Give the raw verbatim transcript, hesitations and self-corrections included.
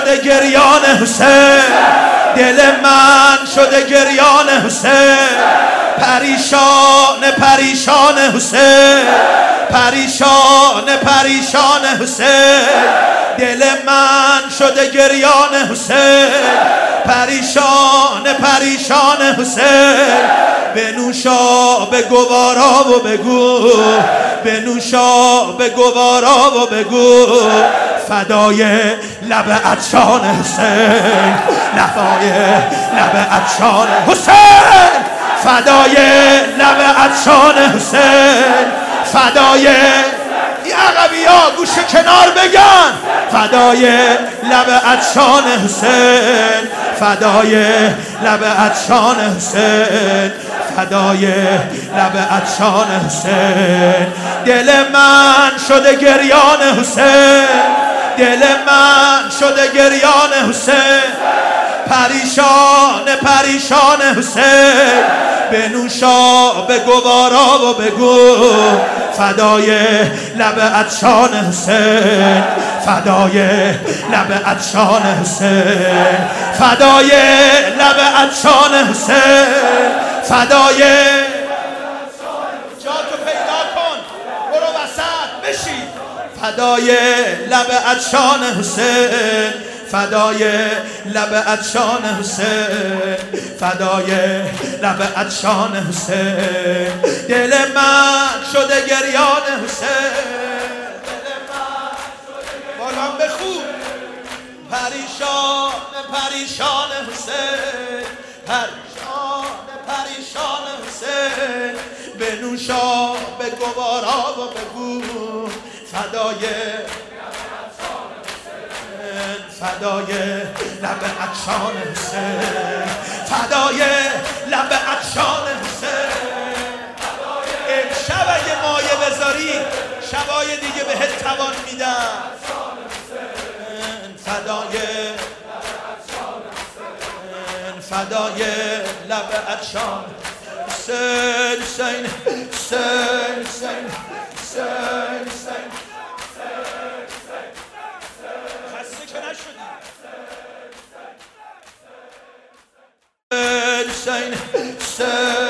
شده گریان حسین، دل من شده گریان حسین، پریشان پریشان حسین، پریشان پریشان حسین، دل من شده گریان حسین، پریشان پریشان حسین. بنوشا به گوارا و بگو، بنوشا به گوارا و بگو، فدای لب عطشان حسین، فدای لب عطشان حسین، فدای لب عطشان حسین، فدای عقبی ها گوش کنار بگن، فدای لب عطشان حسین، فدای لب عطشان حسین، فدای لب عطشان حسین. دل من شده گریان حسین، دل من شده گریان حسین، پریشان پریشان حسین. بنوشا به گوارا و بگو، فدای لب عطشان حسین، فدای لب عطشان حسین، فدای لب عطشان حسین، فدای جاتو پیدا کن برو وسط بشی، فدای لب عطشان حسین، فدای لب عطشان حسین، فدای لب عطشان حسین. دل من شده گریان حسین، دل من شده گریان بخون، پریشان پریشان حسین، پریشان پریشان حسین. بنوشا به گوارا و بگو، فدای فدای لب عطشان حسین، فدای لب عطشان حسین. امشب اگه مایه بذاری شبای دیگه بهت توان میدم، فدای فدای لب عطشان حسین، حسین حسین حسین حسین حسین. Say, say.